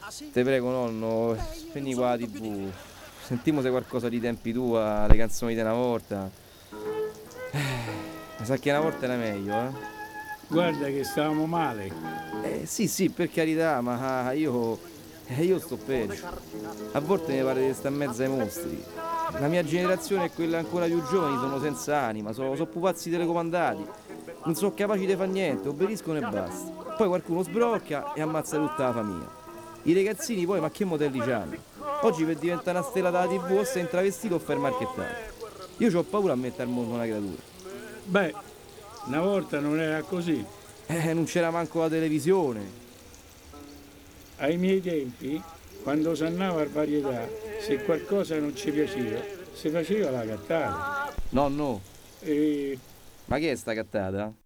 Te prego nonno, spegni qua la TV. Sentiamo se qualcosa di tempi tua, le canzoni di una volta. Mi sa che una volta era meglio, eh? Guarda che stavamo male. Sì, sì, per carità, ma io sto peggio. A volte mi pare di stare in mezzo ai mostri. La mia generazione e quella ancora più giovani sono senza anima, sono pupazzi telecomandati. Non sono capaci di fare niente, obbediscono e basta. Poi qualcuno sbrocca e ammazza tutta la famiglia. I ragazzini poi, ma che modelli c'hanno? Oggi per diventare una stella della TV o sei intravestito o fai il marchettaro. Io ho paura a mettere al mondo una creatura. Beh, una volta non era così. Non c'era manco la televisione. Ai miei tempi, quando si andava a varietà, se qualcosa non ci piaceva, si faceva la cattata. No, no. E Ma che è sta cattata?